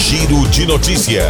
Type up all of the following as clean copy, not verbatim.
Giro de Notícia.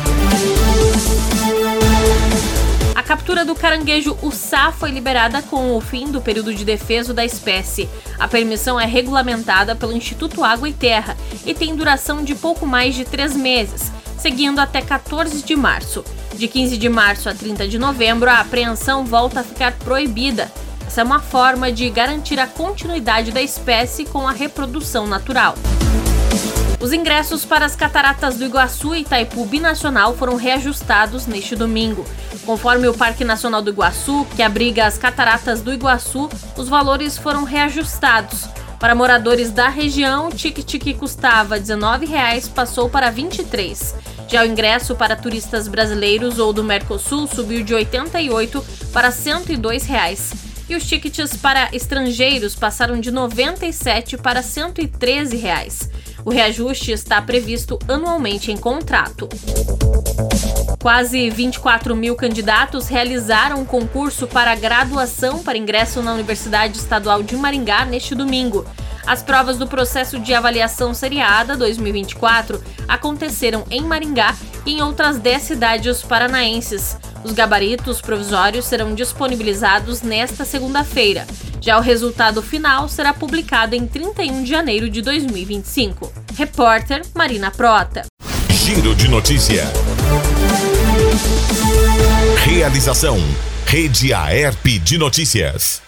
A captura do caranguejo uçá foi liberada com o fim do período de defeso da espécie. A permissão é regulamentada pelo Instituto Água e Terra e tem duração de pouco mais de 3 meses, seguindo até 14 de março. De 15 de março a 30 de novembro, a apreensão volta a ficar proibida. Essa é uma forma de garantir a continuidade da espécie com a reprodução natural. Os ingressos para as Cataratas do Iguaçu e Itaipu Binacional foram reajustados neste domingo. Conforme o Parque Nacional do Iguaçu, que abriga as Cataratas do Iguaçu, os valores foram reajustados. Para moradores da região, o ticket que custava R$ 19,00 passou para R$ 23,00. Já o ingresso para turistas brasileiros ou do Mercosul subiu de R$ 88,00 para R$ 102,00. E os tickets para estrangeiros passaram de R$ 97,00 para R$ 113,00. O reajuste está previsto anualmente em contrato. Quase 24 mil candidatos realizaram um concurso para graduação para ingresso na Universidade Estadual de Maringá neste domingo. As provas do processo de avaliação seriada 2024 aconteceram em Maringá e em outras 10 cidades paranaenses. Os gabaritos provisórios serão disponibilizados nesta segunda-feira. Já o resultado final será publicado em 31 de janeiro de 2025. Repórter Marina Prota. Giro de Notícia. Realização: Rede Aerp de Notícias.